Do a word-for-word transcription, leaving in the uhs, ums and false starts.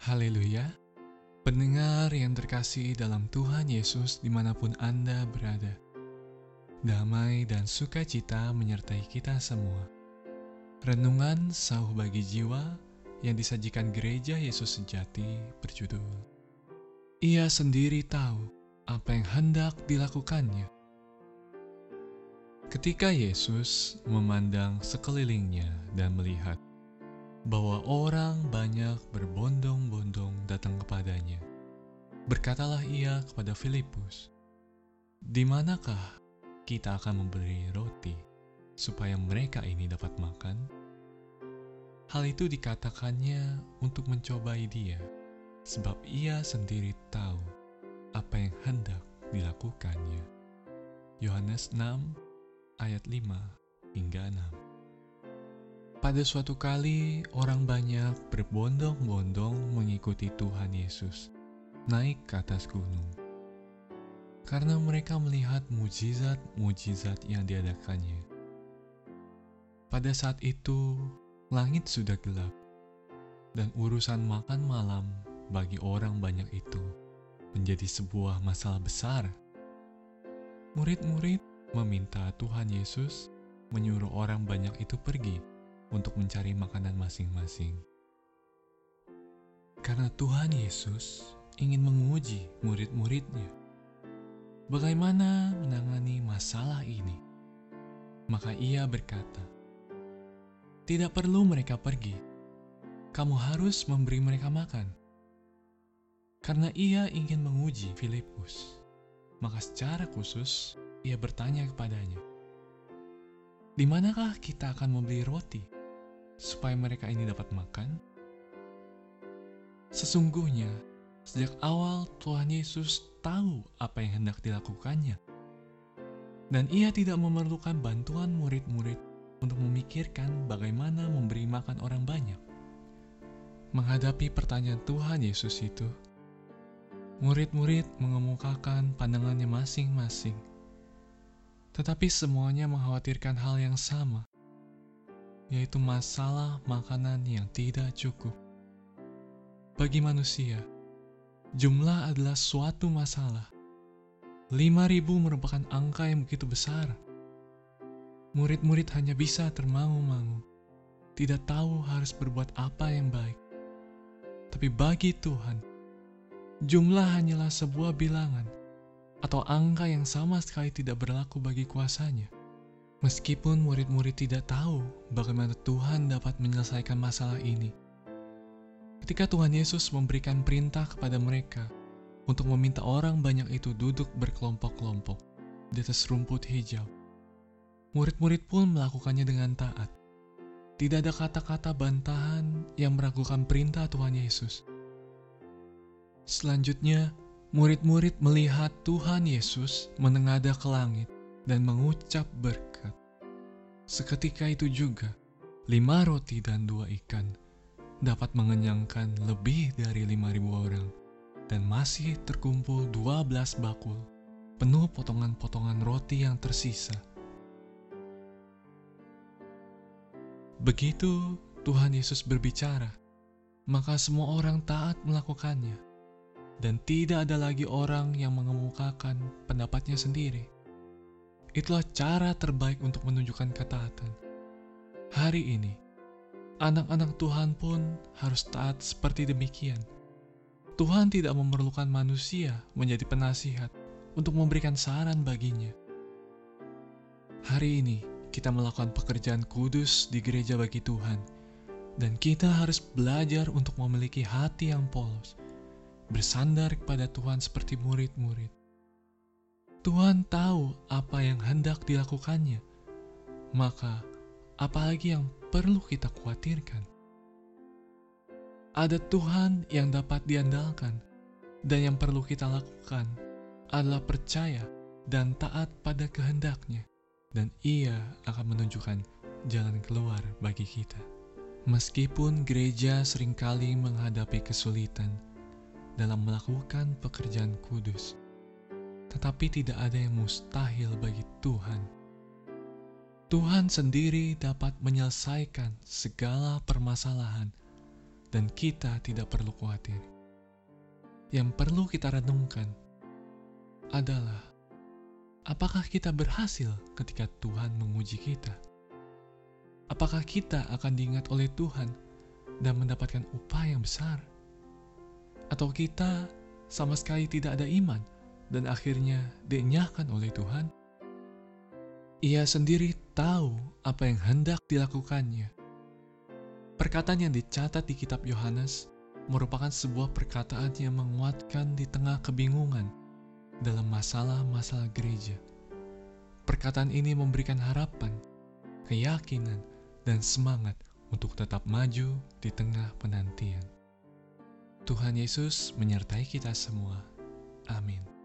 Haleluya, pendengar yang terkasih dalam Tuhan Yesus dimanapun Anda berada. Damai dan sukacita menyertai kita semua. Renungan sauh bagi jiwa yang disajikan Gereja Yesus Sejati berjudul, Ia sendiri tahu apa yang hendak dilakukannya. Ketika Yesus memandang sekelilingnya dan melihat bahwa orang banyak berbondong-bondong datang kepadanya, berkatalah ia kepada Filipus, "Di manakah kita akan memberi roti supaya mereka ini dapat makan?" Hal itu dikatakannya untuk mencobai dia, sebab ia sendiri tahu apa yang hendak dilakukannya. Yohanes enam ayat lima hingga enam. Pada suatu kali, orang banyak berbondong-bondong mengikuti Tuhan Yesus naik ke atas gunung, karena mereka melihat mujizat-mujizat yang diadakannya. Pada saat itu, langit sudah gelap, dan urusan makan malam bagi orang banyak itu menjadi sebuah masalah besar. Murid-murid meminta Tuhan Yesus menyuruh orang banyak itu pergi untuk mencari makanan masing-masing. Karena Tuhan Yesus ingin menguji murid-muridnya bagaimana menangani masalah ini, maka ia berkata, "Tidak perlu mereka pergi, kamu harus memberi mereka makan." Karena ia ingin menguji Filipus, maka secara khusus ia bertanya kepadanya, "Di manakah kita akan membeli roti supaya mereka ini dapat makan?" Sesungguhnya, sejak awal Tuhan Yesus tahu apa yang hendak dilakukannya, dan ia tidak memerlukan bantuan murid-murid untuk memikirkan bagaimana memberi makan orang banyak. Menghadapi pertanyaan Tuhan Yesus itu, murid-murid mengemukakan pandangannya masing-masing, tetapi semuanya mengkhawatirkan hal yang sama, yaitu masalah makanan yang tidak cukup. Bagi manusia, jumlah adalah suatu masalah. Lima ribu merupakan angka yang begitu besar. Murid-murid hanya bisa termangu-mangu, tidak tahu harus berbuat apa yang baik. Tapi bagi Tuhan, jumlah hanyalah sebuah bilangan atau angka yang sama sekali tidak berlaku bagi kuasanya. Meskipun murid-murid tidak tahu bagaimana Tuhan dapat menyelesaikan masalah ini, ketika Tuhan Yesus memberikan perintah kepada mereka untuk meminta orang banyak itu duduk berkelompok-kelompok di atas rumput hijau, murid-murid pun melakukannya dengan taat. Tidak ada kata-kata bantahan yang meragukan perintah Tuhan Yesus. Selanjutnya, murid-murid melihat Tuhan Yesus menengadah ke langit dan mengucap berkat. Seketika itu juga, lima roti dan dua ikan dapat mengenyangkan lebih dari lima ribu orang, dan masih terkumpul dua belas bakul penuh potongan-potongan roti yang tersisa. Begitu Tuhan Yesus berbicara, maka semua orang taat melakukannya, dan tidak ada lagi orang yang mengemukakan pendapatnya sendiri. Itulah cara terbaik untuk menunjukkan ketaatan. Hari ini, anak-anak Tuhan pun harus taat seperti demikian. Tuhan tidak memerlukan manusia menjadi penasihat untuk memberikan saran baginya. Hari ini, kita melakukan pekerjaan kudus di gereja bagi Tuhan, dan kita harus belajar untuk memiliki hati yang polos, bersandar kepada Tuhan seperti murid-murid. Tuhan tahu apa yang hendak dilakukannya, maka apalagi yang perlu kita khawatirkan? Ada Tuhan yang dapat diandalkan, dan yang perlu kita lakukan adalah percaya dan taat pada kehendaknya, dan Ia akan menunjukkan jalan keluar bagi kita. Meskipun gereja seringkali menghadapi kesulitan dalam melakukan pekerjaan kudus, tetapi tidak ada yang mustahil bagi Tuhan. Tuhan sendiri dapat menyelesaikan segala permasalahan dan kita tidak perlu khawatir. Yang perlu kita renungkan adalah apakah kita berhasil ketika Tuhan menguji kita? Apakah kita akan diingat oleh Tuhan dan mendapatkan upah yang besar? Atau kita sama sekali tidak ada iman dan akhirnya dienyahkan oleh Tuhan? Ia sendiri tahu apa yang hendak dilakukannya. Perkataan yang dicatat di kitab Yohanes merupakan sebuah perkataan yang menguatkan di tengah kebingungan dalam masalah-masalah gereja. Perkataan ini memberikan harapan, keyakinan, dan semangat untuk tetap maju di tengah penantian. Tuhan Yesus menyertai kita semua. Amin.